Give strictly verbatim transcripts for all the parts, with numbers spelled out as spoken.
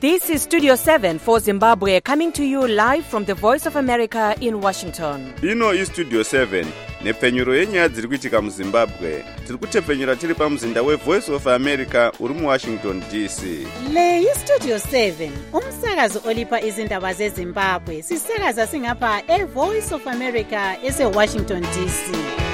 This is Studio seven for Zimbabwe, coming to you live from the Voice of America in Washington. Ino is Studio seven, nepfenyuro yenyaya dziri kuitika muZimbabwe. Tiri kutepfenyura tiri pamuzinda weVoice of America uri muWashington D C. Le yi Studio seven, umsakazo olipa izindaba zeZimbabwe. Sisakaza singapha eVoice of America eseWashington D C.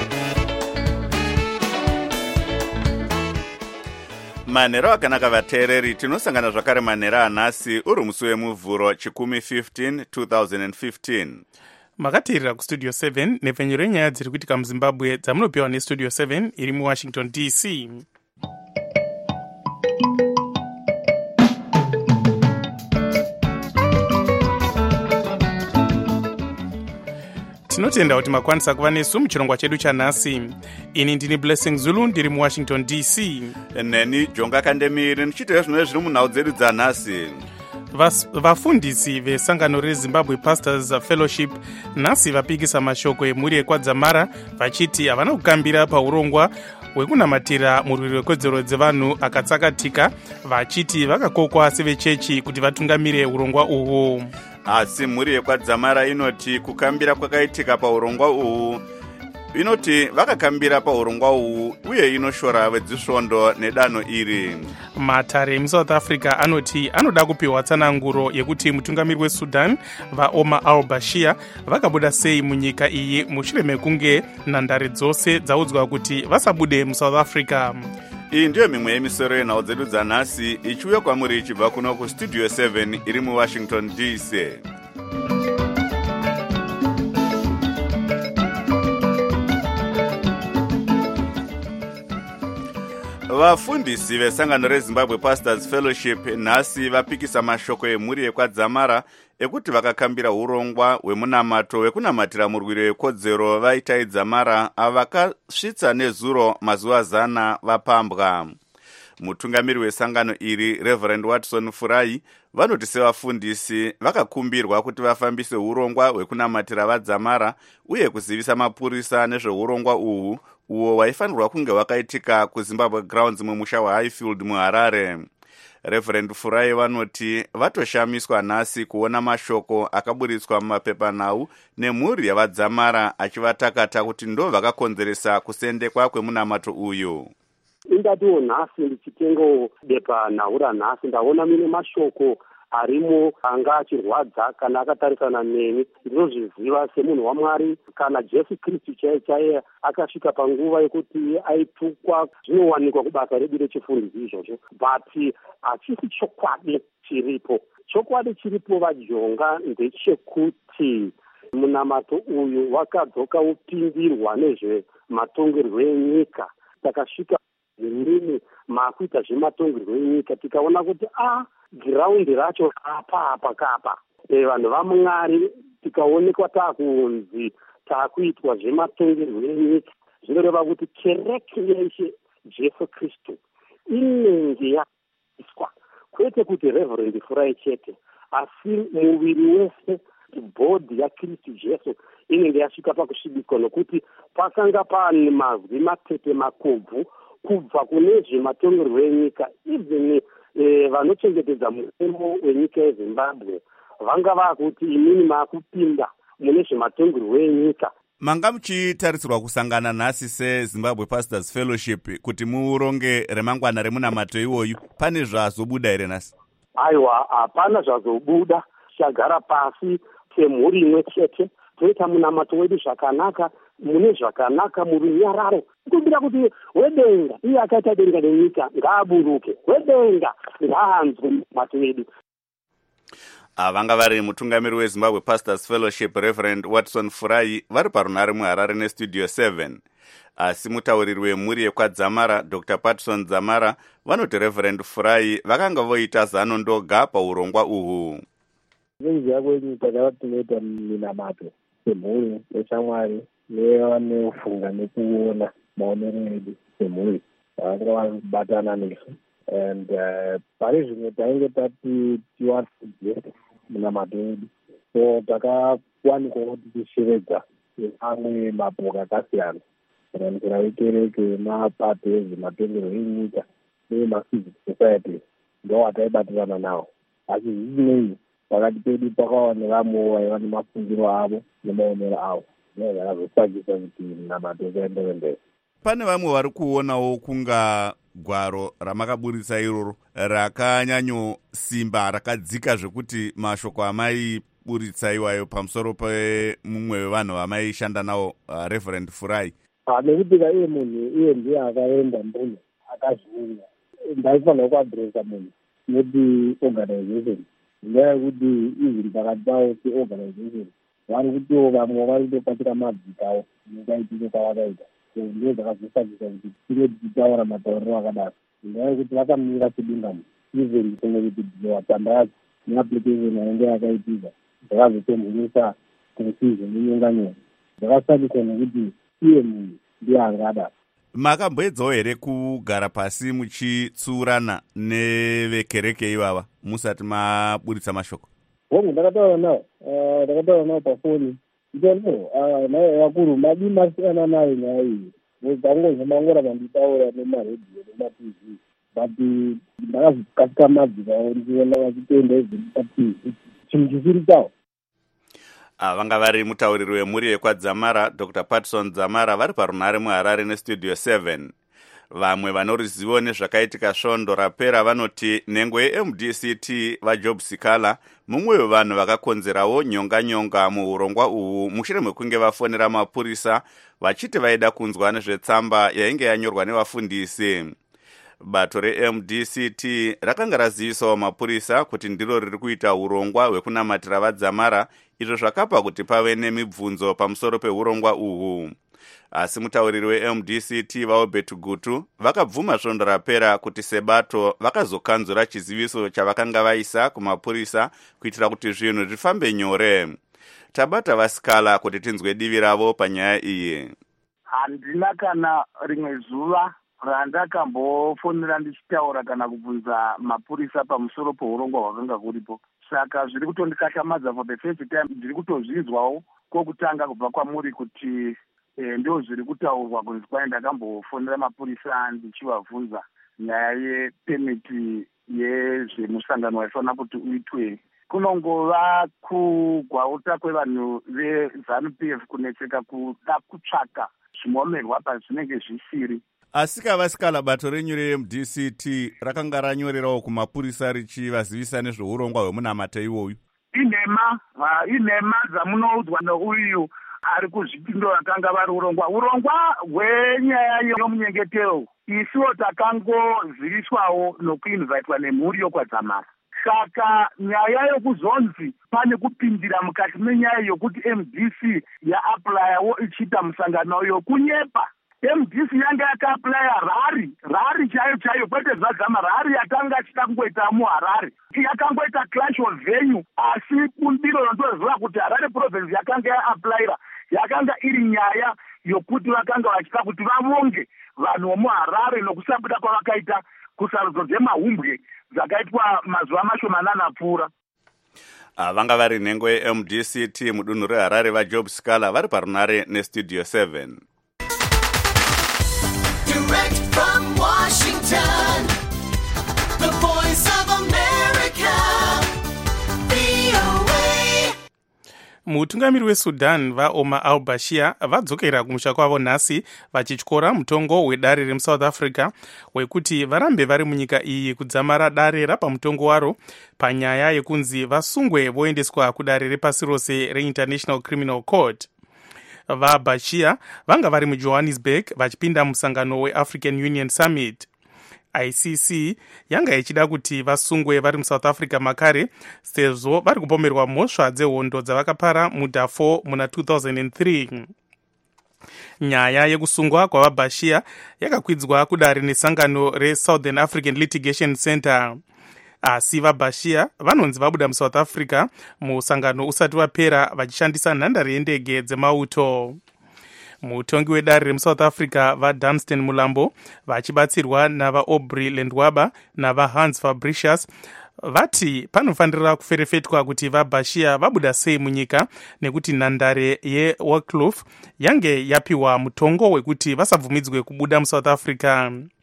Manhero akanaka vateereri, tinosangana zvakare manhero anhasi uri musi wemuvhuro chikumi fifteen twenty fifteen. Makateerera kustudio seven nepfenyuro yenyaya dziri kuitika muZimbabwe dzamunopiwa nestudio seven iri muWashington D C. Tinotenda kuti makwanisa kuva nesu muchirongwa chedu chanhasi. Ini ndini Blessing Zulu ndiri muWashington D C. Neni Jonga Kandemiri ndichiteera zvinova zviri munhau dzedu dzanhasi. Vafundisi vesangano reZimbabwe Pastors Fellowship nhasi vapikisa mashoko emhuri yekwadzamara vachiti havana kukambira paurongwa hwekunamatira murwiri wekodzero dzevanhu akatsakatika, vachiti vakakokwa sevechechi kuti vatungamire urongwa uhwu. Asi mhuri yekwadzamara inoti kukambira kwakaitika paurongwa uhwu, inoti vakakambira paurongwa uhwu uye inoshora vedzisvondo nedanho iri. Matare muSouth Africa anoti anoda kupiwa tsananguro yekuti mutungamiri weSudan vaOmar al-Bashir vakabuda sei munyika iyi mushure mekunge nhandare dzose dzaudzwa kuti vasabude muSouth Africa. Iyi ndiyo mimwe yemisoro yenhau dzedu dzanhasi ichiuya kwamuri ichibva kuno kustudio seven iri muWashington D C. Vafundisi vesangano reZimbabwe Pastors Fellowship nhasi vapikisa mashoko emhuri yekwadzamara ekuti vakakambira urongwa hwemunamato wekunamatira murwiri wekodzero vaitai dzamara avakasvitsa nezuro mazuva zana vapambwa. Mutungamiri wesangano iri Reverend Watson Furai vanoti sevafundisi vakakumbirwa kuti vafambise urongwa hwekunamatira vadzamara uye kuzivisa mapurisa nezveurongwa uhwu uwo waifanirwa kunge wakaitika kuZimbabwe Grounds mumusha waHighfield muHarare. Reverend Furai vanoti vatoshamiswa nhasi kuona mashoko akaburitswa mumapepanhau nemhuri yavadzamara achivatakata kuti ndo vakakonzeresa kusendekwa kwemunamato uyu. Indatiwo nhasi ndichitengo bepanhau ranhasi ndaona mine mashoko arimo anga achirwadza kana akatarisana neni. Ndinozviziva semunhu waMwari kana Jesu Kristu chaiye chaiye akasvika panguva yekuti aitukwa zvinowanikwa kubasa redu rechifundisi izvozvo, but hachisi chokwadi chiripo. Chokwadi chiripo vajonga ndechekuti munamato uyu wakadzoka upindirwa nezvematongerwo enyika. Takasvika rimwe makuita zvematongerwo enyika tikaona kuti a giraundi racho apa apa kapa e, vanhu vaMwari tikaonekwa taakunzi taakuitwa zvematongerwo enyika, zvinoreva kuti kereke yeshe Jesu Kristu inenge yaiswa, kwete kuti Reverend Furai chete asi muviri wese bhodhi yaKristu Jesu inenge yasvika pakusvibiswa, nokuti pakanga pane mazwi matete makobvu kubva kune zvematongerwo enyika. Even e, vanochengetedza mutemo wenyika yeZimbabwe vanga vakuti imini maakupinda mune zvematongerwo enyika. Manga muchitarisirwa kusangana nhasi seZimbabwe Pastors Fellowship kuti muuronge remangwana remunamato iwoyu, pane zvazobuda here nhasi? Aiwa, hapana zvazobuda. Tichagara pasi semhuri imwe chete toita munamato wedu zvakanaka, mune zvakanaka murunyararo, kumbira kuti wedenga iye akaita denga nenyika ngaaburuke, wedenga ngaahanzwe munamato wedu. Vanga vari mutungamiri weZimbabwe Pastors Fellowship Reverend Watson Furai vari parunhare muHarare nestudio seven. Asi mutauriri wemhuri yekwadzamara Doctor Patson Dzamara vanoti Reverend Furai vakanga voita zano ndoga paurongwa uhwu. Zvinhu kwenyika takatoita minamato semhuri yeshamwari nevanefunga nekuona maonero edu semhuri vanga vabatana nesu, and pane zvimwe tainge tati tiwadzere munamato edu, so takawanikwa kuti tisheredza amwe mapoka akasiyana kurangira wekereke, mapato ezvematongerwo enyika nemacivic society ndo wataibatirana nawo. asi zvisinei pakati pedu pakawa nevamwewo vaiva nemafungiro avo nemaonero avo zvinenge zvakazosakisa kuti minamato zaenderere mberi. Pane vamwe vari kuonawo kunga gwaro ramakaburitsa iroro rakanyanyosimba rakadzika zvekuti mashoko amaiburitsa iwayo pamusoro pemumwe wevanhu vamaishanda nawo uh, Reverend Furai. Nekuti iye munhu iye ndiye akaenda mbune akazviuya ndaifanira kuadresa munhu noti organization ngenyaya yekuti izviri pakati pavo seorganization vari kutiwo vamwe vari kutopatira madzika avo nekaitike kwavakaita ndio zvakazosakisa kuti tine tichitaura matauriro akadaro ngenyaya yekuti vakamira sedungano even kune kuti watamba yacho neapplication yainge yakaitika zvakazotemhurisa confusion nenyonganyonga zvakasakisa nekuti iye munhu ndiye angadaro. Makamboedzawo here kugara pasi muchitsurana nevekereke ivava musati maburitsa mashoko? Hongu ndakataura nawo ndakataura nawo pafoni ndino naye vakuru madi masiyana nayo nyaya iyi dzangozomangora vanditaura nemaredhiyo nemativi but ndakazokasika madzikawo ndichiona vachitenda izviri pativi chinhu chisiri chawo. Vanga vari mutauriri wemhuri yekwadzamara Doctor Patson Dzamara vari parunhare muHarare nestudio seven. Vamwe vanorizivo nezvakaitika svondo rapera vanoti nhengo ye-M D C T vaJob Sikala mumwe wevanhu vakakonzerawo nyonga-nyonga muurongwa uhu mushure mekunge vafonera mapurisa vachiti vaida kunzwa nezvetsamba yainge yanyorwa nevafundisi. Bato re-M D C T rakanga razivisawo mapurisa kuti ndiro riri kuita urongwa hwekunamatira vadzamara, izvo zvakapa kuti pave nemibvunzo pamusoro peurongwa uhu. Asi mutauriri we-M D C T vaObert Gutu vakabvuma svondo rapera kuti sebato vakazokanzura chiziviso chavakanga vaisa kumapurisa kuitira kuti zvinhu zvifambe nyore. Tabata vasikala kuti tinzwe divi ravo panyaya iyi. Handina kana rimwe zuva randakambofonera ndichitaura kana kubvunza mapurisa pamusoro peurongwa hwakanga kuripo. Saka zviri kutondikashamadza for the first time ndiri kutozvinzwawo kwokutanga kubva kwamuri kuti e, ndio zviri kutaurwa kunzi kwai ndakambofonera mapurisa ndichivabvunza nyaya yepemiti yezvemusangano waifanira kuti uitwe. Kunongova kugwauta kwevanhu veZANU P F kunetseka kuda kutsvaka zvimomerwa pazvinenge zvisiri. Asika vasikala bato renyu re-M D C T rakanga ranyorerawo kumapurisa richivazivisa nezveurongwa hwemunamata iwoyu. Inhema uh, inhema dzamunoudzwa neuyu ari kuzvipindura vakanga vari urongwa urongwa hwenyaya yomunyengetero isiwo takangoziviswawo nokuinvaitwa nemhuri yokwadzamara. Saka nyaya yokuzonzi pane kupindira mukati menyaya yokuti M D C yaaplayawo ichiita musangano yokunyepa. M D C yanga yakaaplaya rari rari chaiyo chaiyo kwete zvadzama rari yakanga achida kungoita muHarare yakangoita clash of venue, asi kumbiro rondoziva kuti Harare province yakanga yaaplayira yakanga iri nyaya yokuti vakanga vachida kuti vavonge vanhu vomuHarare nokusabuda kwavakaita kusarudzo dzemahumbwe dzakaitwa mazuva mashomanana apfuura. Vanga vari nhengo ye-M D C T mudunhu reHarare vaJob Sikala vari parunhare nestudio seven. Direct from Washington, the voice of America, V O A. Mutungamiri weSudan vaOmar al-Bashir vadzokera kumusha kwavo nhasi vachityora mutongo wedare remuSouth Africa wekuti varambe vari munyika iyi kudzamara dare rapamutongo waro panyaya yekunzi vasungwe voendeswa kudare repasi rose reInternational Criminal Court. VaBashir vanga vari muJohannesburg vachipinda musangano weAfrican Union Summit. I C C yanga ichida kuti vasungwe vari muSouth Africa makare sezvo vari kupomerwa mhosva dzehondo dzavakapara muDarfur muna two thousand three. Nyaya yekusungwa kwavaBashir yakakwidzwa kudare nesangano reSouthern African Litigation Center. Asi vaBashir vanonzi vabuda muSouth Africa musangano usati wapera vachishandisa nhandare yendege dzemauto. Mutongi wedare remuSouth Africa vaDunstan Mulambo vachibatsirwa navaAubrey Lendwaba navaHans Fabricius vati panofanira kuferefetwa kuti vaBashir vabuda sei munyika nekuti nhandare yeWarkloof yange yapiwa mutongo wekuti vasabvumidzwe kubuda muSouth Africa.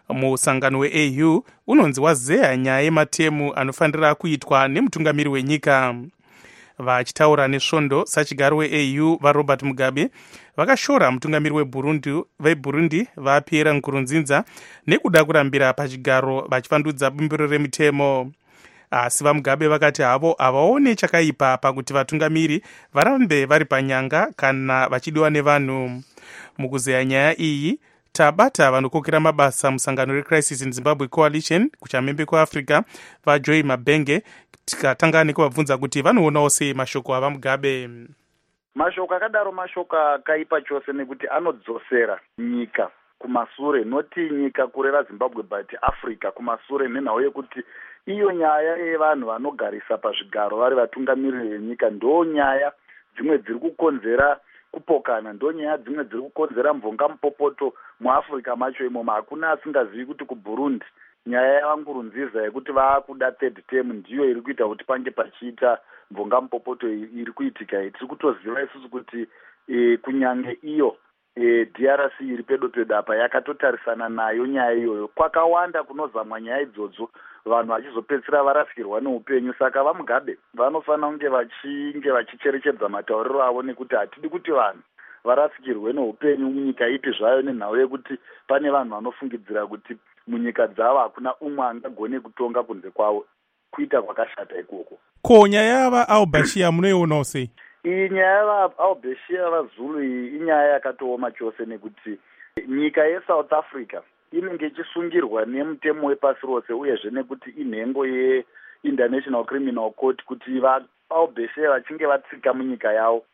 Musangano we-A U unonzi wazeya nyaya yematemu anofanira kuitwa nemutungamiri wenyika. Vachitaura nesvondo, sachigaro we-A U vaRobert Mugabe vakashora mutungamiri weBurundi veBurundi vaPierre Nkurunziza nekuda kurambira pachigaro vachivandudza bumbiro remitemo. Asi vaMugabe vakati havo havaone chakaipa pakuti vatungamiri varambe vari panyanga kana vachidiwa nevanhu. Mukuzeya nyaya iyi tabata vanokokera mabasa musangano reCrisis in Zimbabwe Coalition kuchamhembe kweAfrica vaJoy Mabenge, tikatanga nekuvabvunza kuti vanoonawo sei mashoko avaMugabe. Mashoko akadaro mashoko akaipa chose nekuti anodzosera nyika kumasure, noti nyika kureva Zimbabwe but Africa kumasure, nenhau yekuti iyo nyaya yevanhu vanogarisa pazvigaro vari vatungamiriri venyika ndo nyaya dzimwe dziri kukonzera kupokana, ndo nyaya dzimwe dziri kukonzera mvonga mupopoto muAfrica macho imomo. Hakuna asingazivi kuti kuBurundi nyaya yaNkurunziza yekuti vaakuda third term ndiyo iri kuita kuti pange pachiita mvonga mupopoto iri kuitika. Tiri kutoziva isusu kuti e, kunyange iyo e, D R C iri pedo pedo apa yakatotarisana nayo nyaya iyoyo. Kwakawanda kunozamwa nyaya idzodzo vanhu vachizopedzisira varasikirwa neupenyu. Saka vaMugabe vanofanira kunge vachinge vachicherechedza matauriro avo, nekuti hatidi kuti vanhu varasikirwe neupenyu munyika ipi zvayo, nenhau yekuti pane vanhu vanofungidzira kuti munyika dzavo hakuna umwe angagone kutonga kunze kwavo. Kuita kwakashata ikoko. Ko nyaya yava Al-Bashir munoionawo sei? Iyi nyaya yava Al-Bashir vaZulu iyi inyaya yakatooma chose, nekuti nyika yeSouth Africa inenge ichisungirwa nemutemo wepasi rose, uyezve nekuti inhengo yeInternational Criminal Court kuti vaAl-Bashir vachinge vatsika munyika yavo,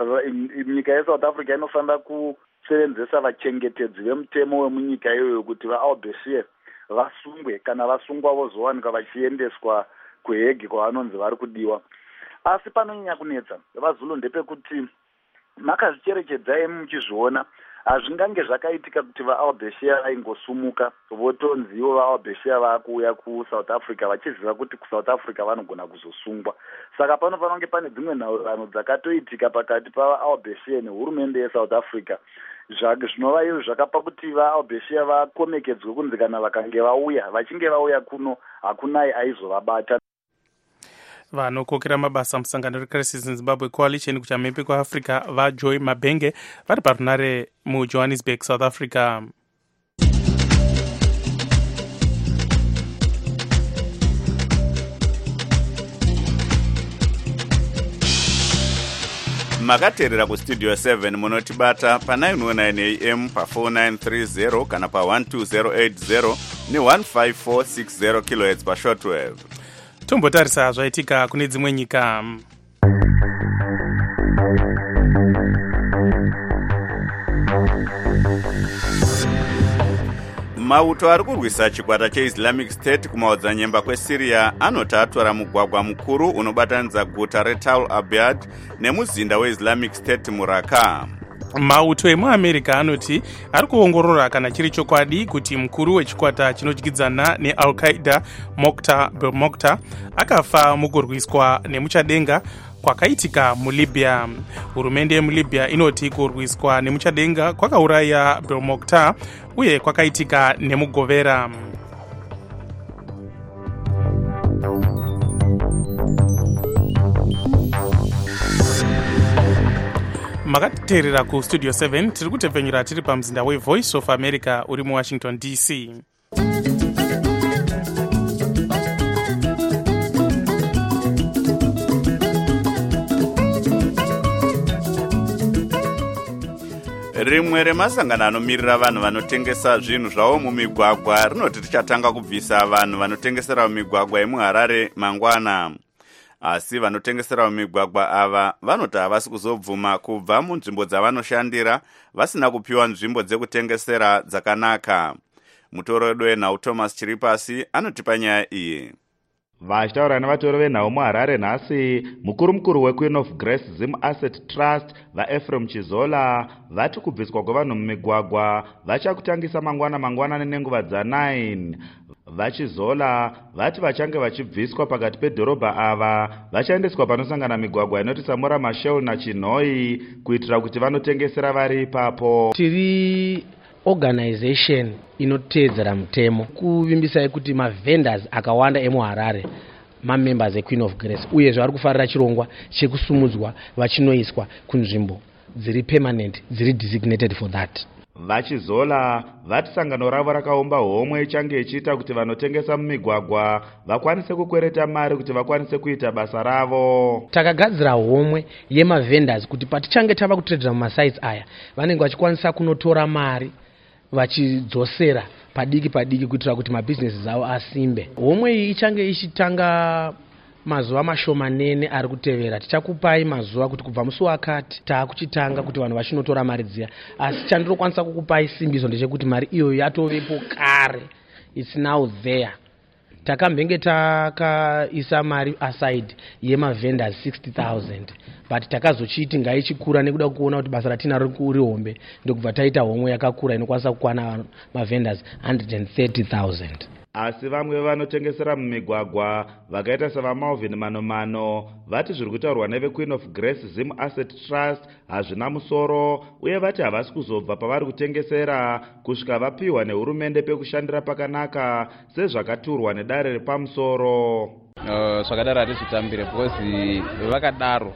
nyika yeSouth Africa inofanira kusevenzesa vachengetedzi vemutemo wemunyika iyoyo kuti vaAl-Bashir vasungwe, kana vasungwa vozowanikwa vachiendeswa kuHague kwavanonzi vari kudiwa. Asi panonyanya kunetsa vaZulu ndepekuti makazvicherechedzai muchizviona hazvingange zvakaitika kuti vaAl-Bashir vaingosumuka votonzi ivo vaAl-Bashir vaakuuya kuSouth Africa vachiziva kuti kuSouth Africa vanogona kuzosungwa. Saka panofanira kunge pane dzimwe nhaurirano dzakatoitika pakati pavaAl-Bashir nehurumende yeSouth Africa zvinova izvo zvakapa kuti vaAl-Bashir vakomekedzwe kunzi kana vakange vauya vachinge vauya kuno hakunai aizovabata. Vanokokera mabasa musangano reCrisis in Zimbabwe Coalition kuchamhembe kweAfrica vaJoy Mabenge vari parunare muJohannesburg, South Africa. makateerera kustudio seven munotibata pa nine oh nine a m pa four nine three zero kana pa one two zero eight zero ne one five four six zero kilohertz pa shortwave. Tombotarisa zvaitika kune dzimwe nyika. Mauto ari kurwisa chikwata cheIslamic State kumaodzanyemba kweSyria anoti atora mugwagwa mukuru unobatanidza guta reTal Abyad nemuzinda weIslamic State muRaqqa. Mauto emuAmerica anoti ari kuongorora kana chiri chokwadi kuti mukuru wechikwata chinodyidzana neAl-Qaeda Mokhtar Belmokhtar akafa mukurwiswa nemuchadenga kwakaitika muLibya. Hurumende yemuLibya inoti kurwiswa nemuchadenga kwakauraya Belmokhtar uye kwakaitika nemugovera. Makateerera ku Studio seven tiri kutepfenyura tiri pamzinda weVoice of America uri muWashington D C. Rimwe remasangano anomirira vanhu vanotengesa zvinhu zvavo mumigwagwa rinoti tichatanga kubvisa vanhu vanotengesera mumigwagwa yemuHarare mangwana. Asi vanotengesera mumigwagwa ava vanoti havasi kuzobvuma kubva munzvimbo dzavanoshandira vasina kupiwa nzvimbo dzekutengesera dzakanaka. Mutoro wenhau Thomas Chiripasi anotipa nyaya iyi. Vachitaura nevatoro venhau muHarare nhasi, mukuru mukuru weQueen of Grace Zim Asset Trust vaEphraim Chizola vati kubviswa kwevanhu mumigwagwa vachakutangisa mangwana mangwanani nenguva dza9. Vachizola vati vachange vachibviswa pakati pedhorobha ava vachaendeswa panosangana migwagwa inoti Samora Machel naChinhoi kuitira kuti vanotengesera vari ipapo. Tiri organization inoteedzera mutemo kuvimbisai kuti mavendors akawanda emuharare mamembers eQueen of Grace uyezve vari kufarira chirongwa chekusumudzwa vachinoiswa kunzvimbo dziri permanent dziri designated for that. Vachizola vati sangano ravo rakaumba homwe ichange ichiita kuti vanotengesa mumigwagwa vakwanise kukwereta mari kuti vakwanise kuita basa ravo. Takagadzira homwe yemavendors kuti patichange tava kutredera mumasites aya vanenge vachikwanisa kunotora mari vachidzosera padiki padiki kuitira kuti mabhizinesi avo asimbe. Homwe iyi ichange ichitanga mazuva mashomanene ari kutevera. Tichakupai mazuva kuti kubva musi wakati taakuchitanga kuti vanhu vachinotora mari dziya, asi chandinokwanisa kukupai simbiso ndechekuti mari iyoyo yatovepo kare, it's now there. Takambenge takaisa mari aside yemavendors sixty thousand, but takazochiti ngaichikura nekuda kuona kuti basa ratinaro riri hombe ndokubva taita homwe yakakura inokwanisa kukwana mavendors one hundred thirty thousand. Asi vamwe vanotengesera mumigwagwa vakaita sevaMalvin Manomano vati zviri kutaurwa neveQueen of Grace Zim Asset Trust hazvina musoro, uye vati havasi kuzobva pavari kutengesera kusvika vapiwa nehurumende pekushandira pakanaka sezvakaturwa nedare repamusoro. Uh, zvakadaro hatizvitambire because vakadaro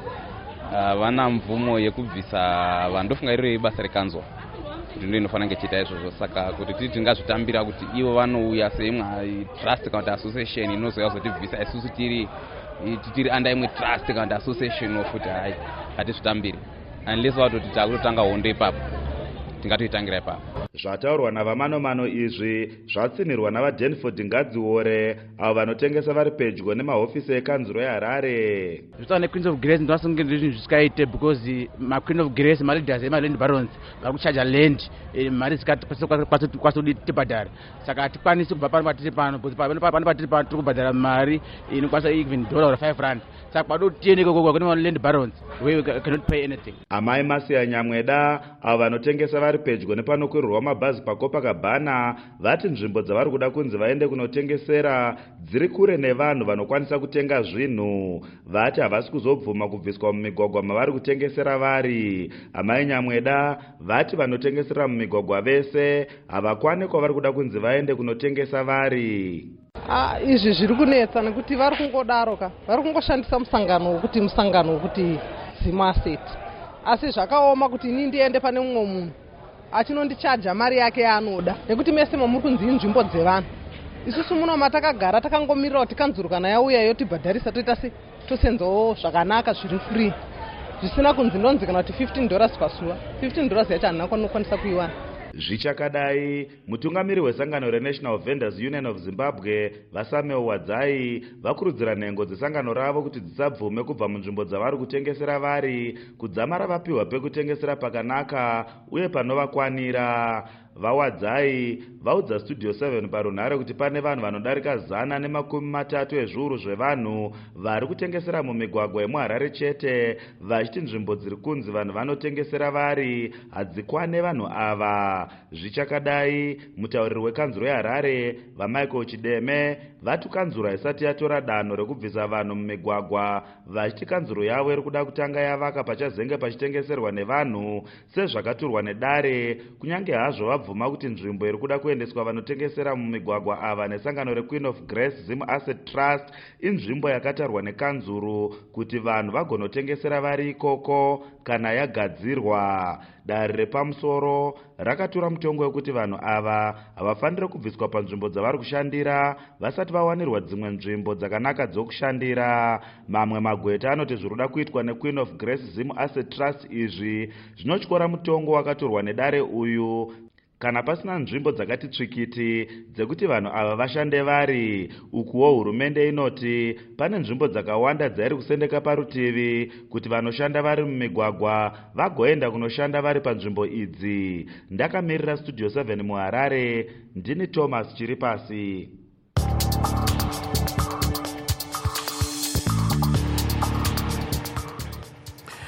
vana uh, mvumo yekubvisa vandofunga iri basa rekanzwa kuti ndo inofanira ngechiita izvozvo. Saka kuti titi tingazvitambira kuti ivo vanouya seimwe trust kana kuti association inozoya kuzotivhisa isusu tiri tiri under imwe trust kana kuti association ofuti hai hatizvitambiri unless vatoti takutotanga hondo ipapo tingatoitangira ipapo. Zvataurwa navaManomano izvi zvatsinirwa navaDenford Ngadziore avo vanotengesa vari pedyo nemahofisi ekanzuro yeHarare. Zvitaura neQueen of Grace ndosonge ndizvinhu zvisikaite because maQueen of Grace maleaders emaland barons vari kuchaja land mari zikatikwasodi tibhadhara. Saka hatikwanisi kubva pano patiri pano because pano patiri pano tiri kubhadhara mari inokwanisa even dollar or five rand. Saka pado tiende kokoko kune land barons we cannot pay anything. Amai Masiya Nyamweda avo vanotengesa vari pedyo nepanokwirirwa mabhazi paCopacabana vati nzvimbo dzavari kuda kunzi vaende kunotengesera dziri kure nevanhu vanokwanisa kutenga zvinhu. Vati havasi kuzobvuma kubviswa mumigwagwa mavari kutengesera vari. Amai Nyamweda vati vanotengesera mumigwagwa vese havakwani kwavari kuda kunzi vaende kunotengesa vari. Ah, izvi zviri kunetsa nekuti vari kungodaro ka vari kungoshandisa musangano wokuti musangano wokuti Zim Asset, asi zvakaoma kuti ini ndiende pane mumwe munhu achinondichaja mari yake yaanoda nekuti mese mamuri kunzi inzvimbo dzevanhu. Isusu muno matakagara takangomirira kuti kanzuro kana yauya yotibhadharisa toita se tosenzawo zvakanaka zviri free zvisina kunzi ndonzi kana kuti fifteen dollars pasuwa. fifteen dollars yacho handina kwanokwanisa kuiwana. Zvichakadai, mutungamiri wesangano reNational Vendors Union of Zimbabwe Vasameo Wadzai vakurudzira nhengo dzesangano ravo kuti dzisabvume kubva munzvimbo dzavari kutengesera vari kudzamara vapiwa pekutengesera pakanaka uye panovakwanira. VaWadzai vaudza Studio seven parunhare kuti pane vanhu vanodarika zana nemakumi matatu ezviuru zvevanhu vari kutengesera mumigwagwa yemuHarare chete, vachiti nzvimbo dziri kunzi vanhu vanotengesera vari hadzikwane vanhu ava. Zvichakadai, mutauriri wekanzuro yeHarare vaMichael Chideme vati kanzuro haisati yatora danho rekubvisa vanhu mumigwagwa, vachiti kanzuro yavo iri kuda kutanga yavaka pachazenge pachitengeserwa nevanhu sezvakaturwa nedare, kunyange hazvo vabvuma kuti nzvimbo iri kuda kuendeswa vanotengesera mumigwagwa ava nesangano reQueen of Grace Zim Asset Trust inzvimbo yakatarwa nekanzuro kuti vanhu vagonotengesera vari ikoko kana yagadzirwa. Dare repamusoro rakatura mutongo wekuti vanhu ava havafaniri kubviswa panzvimbo dzavari kushandira vasati vawanirwa dzimwe nzvimbo dzakanaka dzokushandira. Mamwe magweta anoti zviri kuda kuitwa neQueen of Grace Zim Asset Trust izvi zvinotyora mutongo wakatorwa nedare uyu kana pasina nzvimbo dzakati tsvikiti dzekuti vanhu ava vashande vari. Ukuwo hurumende inoti pane nzvimbo dzakawanda dzairi kusendeka parutivi kuti vanoshanda vari mumigwagwa vagoenda kunoshanda vari panzvimbo idzi. Ndakamirira Studio seven muHarare, ndini Thomas Chiripasi.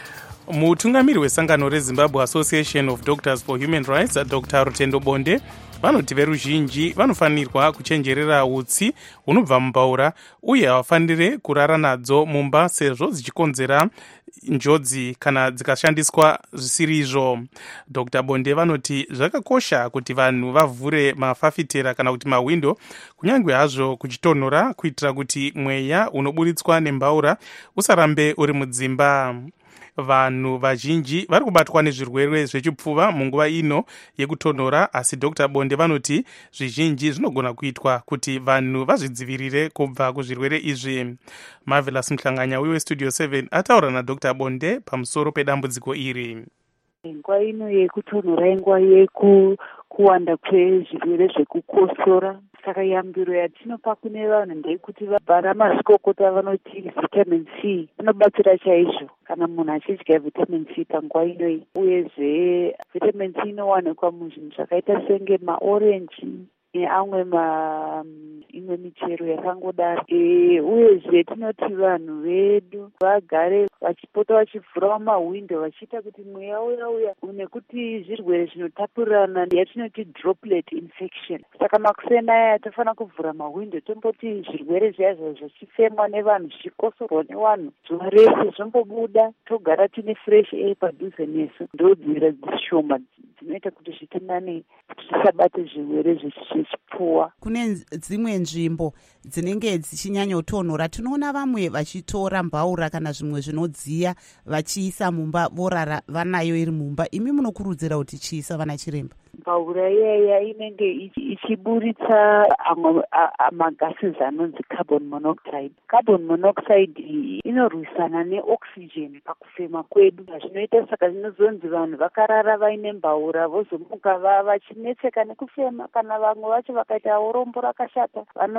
Mutungamiri wesangano reZimbabwe Association of Doctors for Human Rights Doctor Rutendo Bonde vanoti veruzhinji vanofanirwa kuchenjerera utsi hunobva mumbaura uye havafaniri kurara nadzo mumba sezvo zichikonzera njodzi kana dzikashandiswa zvisiri izvo. Dr Bonde vanoti zvakakosha kuti vanhu vavhure mafafitera kana kuti mahwindo kunyange hazvo kuchitonhora kuitira kuti mweya unoburitswa nembaura usarambe uri mudzimba. Vanhu vazhinji vari kubatwa nezvirwere zvechipfuva munguva ino yekutonhora, asi Dr Bonde vanoti zvizhinji zvinogona kuitwa kuti vanhu vazvidzivirire kubva kuzvirwere izvi. Marvelous Mhlanganya weStudio seven ataura naDr Bonde pamusoro pedambudziko iri. Nguva ino yekutonhora inguva yeku kuwanda kwezvirwere zvekukosora. Saka yambiro yatinopa kune vanhu ndeyekuti vana mazvikokota vanoti vitamin C inobatsira chaizvo kana munhu achidya vitamin C panguva inoyi. Uyezve vitamin C inowanikwa muzvinhu zvakaita senge maorenji neamwe ma imwe michero yakangodaro. E, uyezve tinoti vanhu vedu vagare vachipota vachivhurawo mahwindo vachiita kuti mweya uya uya nekuti zvirwere zvinotapurirana yatinoti droplet infection. Saka makuseni aya tofanira kuvhura mahwindo tomboti zvirwere zviya zvichifemwa nevanhu zvichikosorwa nevanhu zuva rese zvombobuda togara tine fresh air padhuze nesu. Ndodzira dzishoma dzinoita kuti zvitinane kuti tisabate zvirwere zvechipfuwa. Kune dzimwe nzvimbo dzinenge dzichinyanya kutonhora tinoona vamwe vachitora mbaura kana zvimwe zvinodziya vachiisa mumba vorara vanayo iri mumba. Imi munokurudzira kuti chiisa vana chiremba? Mbaura iyaya inenge ichiburitsa amwe magases anonzi carbon monoxide. Carbon monoxide inorwisana neoxygen pakufema kwedu. Zvinoita saka zvinozonzi vanhu vakarara vaine mbaura vozomuka vachinetseka nekufema, kana vamwe vacho vakaita urombo rakashata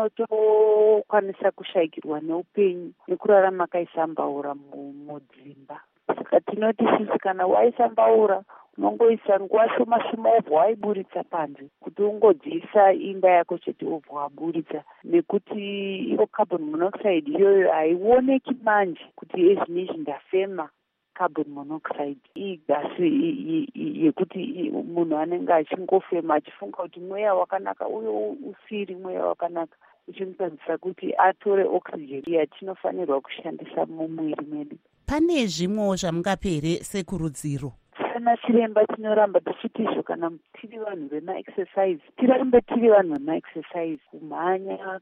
vanotokwanisa kushayikirwa neupenyu nekurara makaisa mbaura mudzimba. Saka tinoti sisi kana waisa mbaura unongoisa nguva shoma shoma wobva waiburitsa panze kuti ungodziisa imba yako chete wobva waburitsa, nekuti iyo carbon monoxide iyoyo haioneki manje kuti ezvinezvi ndafema carbon monoxide. Iyi gasi yekuti munhu anenge achingofema achifunga kuti mweya wakanaka uyo usiri mweya wakanaka, uchimutadzisa kuti atore oxygen yatinofanirwa kushandisa mumwiri medu. Pane zvimwewo zvamungapere sekurudziro? Sana chiremba tinoramba tichiti izvo kana tiri vanhu vema-exercise tirambe tiri vanhu vema-exercise, kumhanya,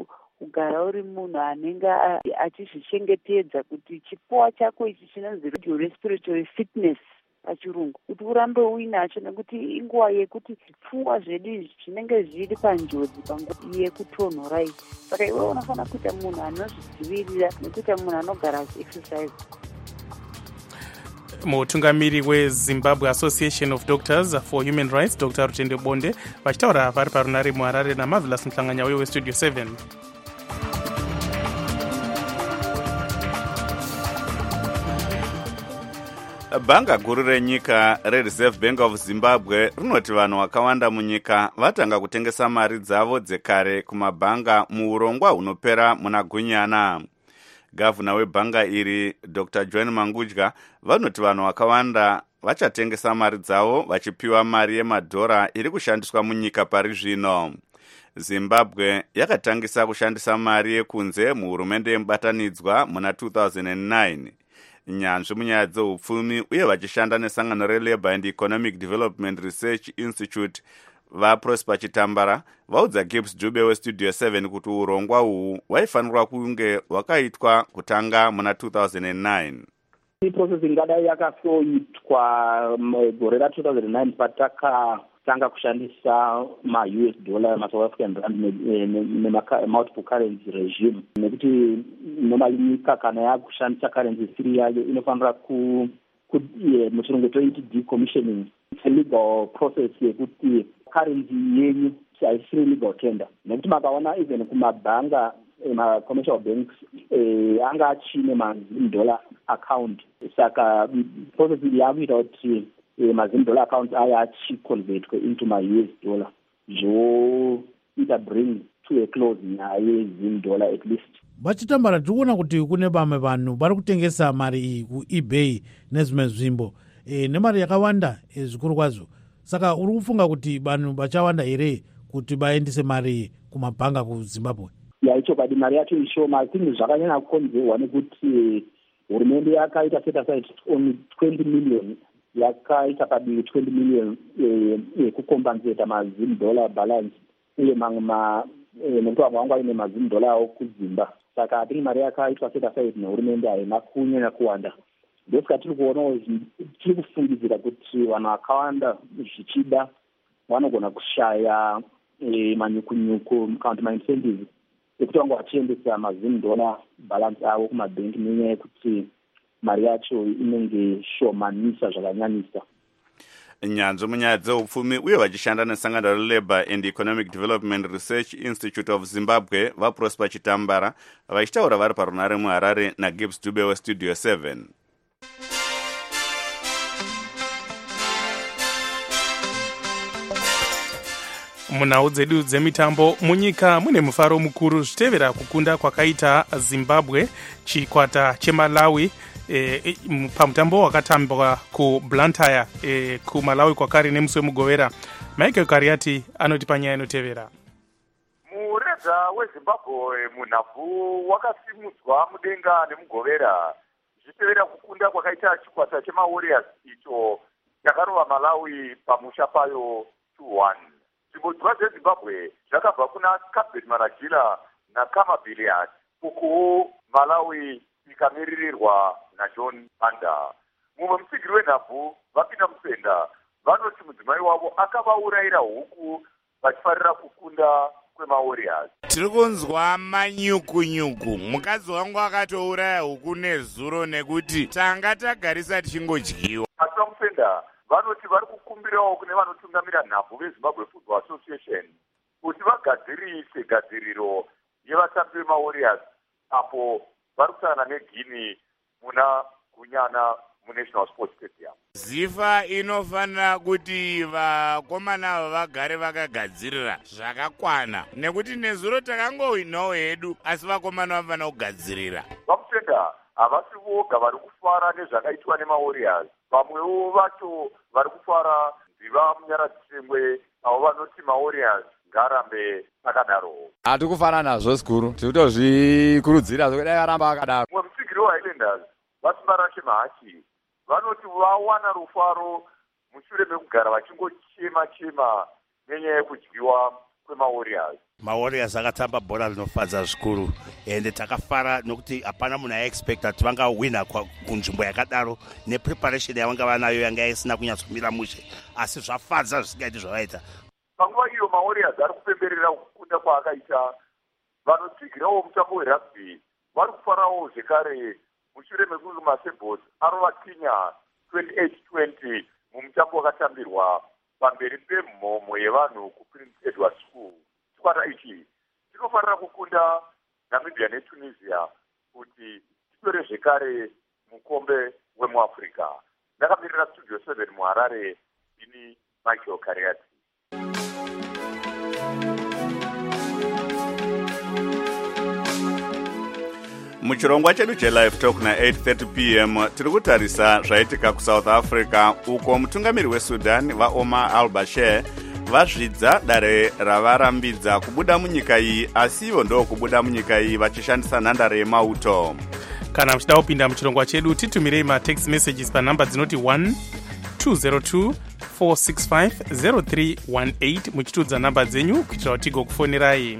kugara uri munhu anenge achizvichengetedza kuti chipfuwa chako ichi chinonzi respiratory fitness pachirungu, kuti urambe uinacho, nekuti inguva yekuti zvipfuwa zvedu izvi zvinenge zviri panjodzi panguva yekutonhora iyi. Saka iwe unofanira kuita munhu anozvidzivirira nekuita munhu anogara achi-exercise. Mutungamiri weZimbabwe Association of Doctors for Human Rights Dr Rutende Bonde vachitaura vari parunare muHarare naMarvelous Mhlanganya weStudio seven. Bhanga guru renyika reReserve Bank of Zimbabwe rinoti vanhu vakawanda munyika vatanga kutengesa mari dzavo dzekare kumabhanga muurongwa hunopera muna Gunyana. Gavana webhanga iri Dr John Mangudya vanoti vanhu vakawanda vachatengesa mari dzavo vachipiwa mari yemadhora iri kushandiswa munyika pari zvino. Zimbabwe yakatangisa kushandisa mari yekunze muhurumende yemubatanidzwa muna two thousand nine. Nyanzvi munyaya dzeupfumi uye vachishanda nesangano reLabour and Economic Development Research Institute vaProsper Chitambara vaudza Gibbs Dube weStudio seven kuti urongwa uhu waifanirwa kunge wakaitwa kutanga muna two thousand nine. Process ingadai yakafloitwa gore ra two thousand nine patakatanga kushandisa ma-U S dollar, ma-South African rand ne-multiple currency regime, nekuti normally nyika kana yakushandisa currency isiri yayo inofanira ku muchirungu toiti decommissioning. It's a legal process yekuti currency yenyu haisiri legal tender, nekuti makaona even kumabhanga ma-commercial banks anga achine ma-zim dollar account. Saka process ili yakuita kuti ma-zim dollar account aya achiconvertwe into ma-U S dollar, zvoita bring to a close nyaya yezim dollar at least. Vachitambara tikuona kuti kune vamwe vanhu vari kutengesa mari iyi kueBay nezvimwe nzvimbo e, nemari yakawanda e, zvikuru kwazvo. saka uri kufunga kuti vanhu vachawanda here kuti vaendese mari kumabhanga kuzimbabwe? ya ichokwadi mari yacho ishoma. Zvinhu zvakanyanya kukonzerwa nekuti hurumende yakaita set aside only twenty million yakaita padivi twenty million yekukompensata mazim dollar balance uye mamwe nekuti vamwe vanga vaine mazim dollar avo kudzimba. Saka hatiri mari yakaitwa set aside nehurumende haina kunyanya kuwanda. Ndosaka tiri kuonawo tiri kufungidzira kuti vanhu vakawanda zvichida vanogona kushaya manyukunyuku kana kuti maincentives ekuti vanga vachiendesa mazim dollar balance avo kumabhengi nenyaya yekuti mari yacho inenge shomanisa zvakanyanyisa. nyanzvi munyaya dzeupfumi uye vachishanda nesangano relabour and economic development research institute of zimbabwe vaprosper chitambara vachitaura vari parunare muharare nagibbs dube westudio seven. munhau dzedu dzemitambo, munyika mune mufaro mukuru zvichitevera kukunda kwakaita zimbabwe chikwata chemalawi e, pamutambo wakatambwa kublantyre e, kumalawi kwakare nemusi wemugovera. Michael Kariati anoti panyaya inotevera. Mureza weZimbabwe munhabvu wakasimudzwa mudenga nemugovera zvichitevera kukunda kwakaita chikwata chemawarriors icho chakarova Malawi pamusha payo two one. Zvibodzwa zveZimbabwe zvakabva kuna Captain Maragila naKama Billiard, uku Malawi ikamiririrwa naJohn Banda. Mumwe musigiri wenhabvu vapinda musenda vanoti mudzimai wavo akavaurayira huku vachifarira kukunda kwemawarriors. Tiri kunzwa manyukunyuku. Mukadzi wangu akatouraya huku nezuro nekuti tanga tagarisa tichingodyiwa. Asi vamusenda vanoti vari kukumbirawo kune vanotungamira nhabvu veZimbabwe Football Association kuti vagadzirise gadziriro yevatambi vemawarriors apo vari kusangana neGuinea muna Gunyana muNational Sports Stadium. Zifa inofanira kuti vakomana vagare vakagadzirira zvakakwana nekuti nezuro takangowinawo hedu asi vakomana vafanira kugadzirira. Vamusenda havasi voga vari kufara nezvakaitwa nemawarriors, vamwewo vacho vari kufara nziva munyaradzitengwe avo vanoti mawarriors ngarambe akadaro. Hati kufana nazvo zikuru, tiri kutozvikurudzira zvekudai aramba akadaro. Mumwe musigiri weHighlanders Vasimbarashe Mahachi vanoti vawana rufaro mushure mekugara vachingochema chema nenyaya yekudyiwa kwemawarriors. mawarriors akatamba bhora rinofadza zvikuru ende takafara nokuti hapana munhu aiexpecta kuti vangawina kunzvimbo yakadaro nepreparation yavanga vanayo yanga isina kunyatsomira mushe, asi zvafadza zvisingaiti zvavaita. Panguva iyo mawarriors ari kupemberera kukunda kwaakaita, vanotsigirawo mutambo werugby vari kufarawo zvekare mushure mekunge maSabres arova Kenya twenty-eight twenty mumutambo wakatambirwa pamberi pemhomho yevanhu kuPrince Edward School. Chikwata ichi chinofanira kukunda Namibia neTunisia kuti chitore zvekare mukombe wemuAfrica. Ndakamirira Studio seven muHarare, ini Michael Kariati. muchirongwa chedu chelive talk na-eight thirty p m tiri kutarisa zvaitika kuSouth Africa uko mutungamiri weSudan vaOmar al-Bashir vazvidza dare ravarambidza kubuda munyika iyi, asi ivo ndo kubuda munyika iyi vachishandisa nhandare yemauto. Kana muchida kupinda muchirongwa chedu titumirei matext messages panhamba dzinoti one two zero two four six five zero three one eight muchitudza nhamba dzenyu kuitira kuti tigokufonirai.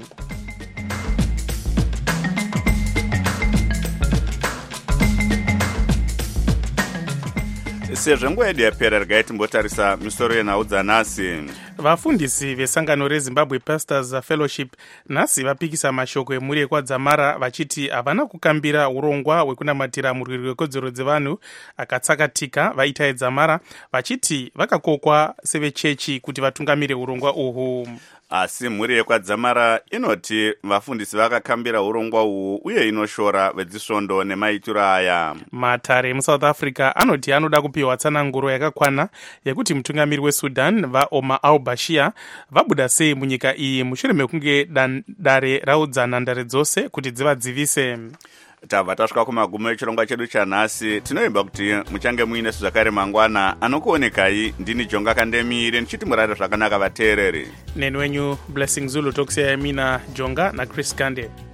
sezvo nguva yedu yapera regai timbotarisa misoro yenhau dzanhasi. Vafundisi vesangano reZimbabwe Pastors Fellowship nhasi vapikisa mashoko emhuri yekwadzamara vachiti havana kukambira urongwa hwekunamatira murwiri rwekodzero dzevanhu akatsakatika vaita edzamara, vachiti vakakokwa sevechechi kuti vatungamire urongwa uhwu. Asi mhuri yekwadzamara inoti vafundisi vakakambira urongwa uhwu uye inoshora vedzisvondo nemaitiro aya. Matare emuSouth Africa anoti anoda kupiwa tsananguro yakakwana yekuti mutungamiri weSudan vaOmar al-Bashir vabuda sei munyika iyi mushure mekunge dare raudza nhandare dzose kuti dzivadzivise. tabva tasvika kumagumo echirongwa chedu chanhasi. Tinoimba kuti muchange muinesu zvakare mangwana. Anokuonekai ndini Jonga Kandemire ndichiti murare zvakanaka vateereri. Neni wenyu Blessing Zulu tokusiyai mina Jonga naChris Kande.